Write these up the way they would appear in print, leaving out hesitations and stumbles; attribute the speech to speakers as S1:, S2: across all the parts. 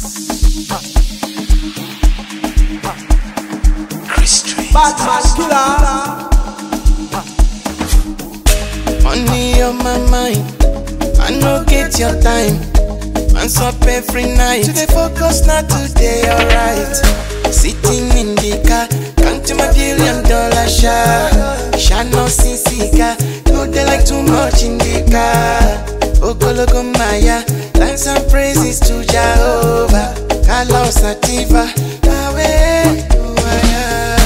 S1: Batman killer.
S2: Money on my mind, I no get your time. Man's up every night, today focus, not today, alright. Sitting in the car, counting my $1 billion shot no sisika, no they like too much in the car. Ogologo Maya, thanks and praises to Jehovah. Kalo Sativa, Awe, Uaya.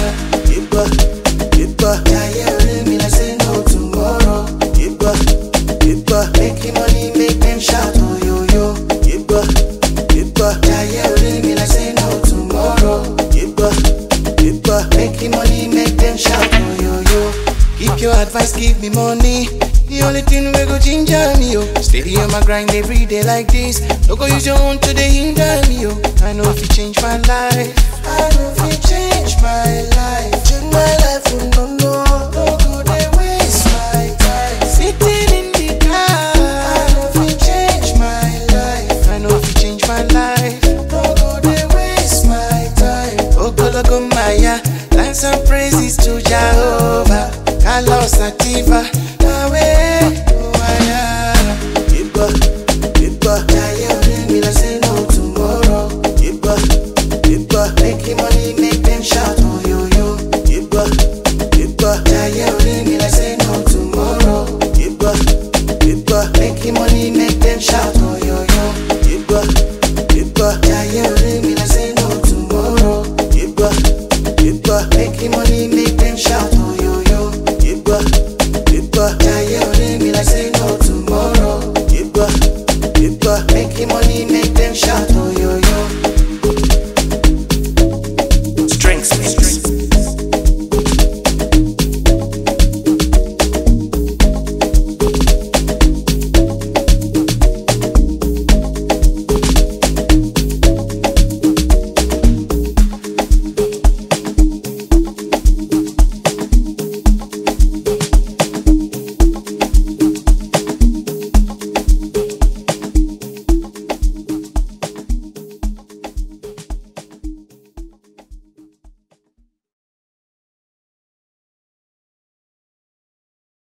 S2: Iba, yeah, me like say no tomorrow. Iba, making money, make them shout, oh yo yo. Iba, yeah, me like say no tomorrow. Iba, making money, make them shout, oh yo yo. Keep your advice, give me money. The only thing we go ginger me, yo. Steady on my grind every day like this. Don't go use your own to the hinder me, yo. I know if you change my life. I know if you change my life. Change my life, oh no, no. Don't go there, waste my time. Sitting in the car. I know if you change my life. I know if you change my life.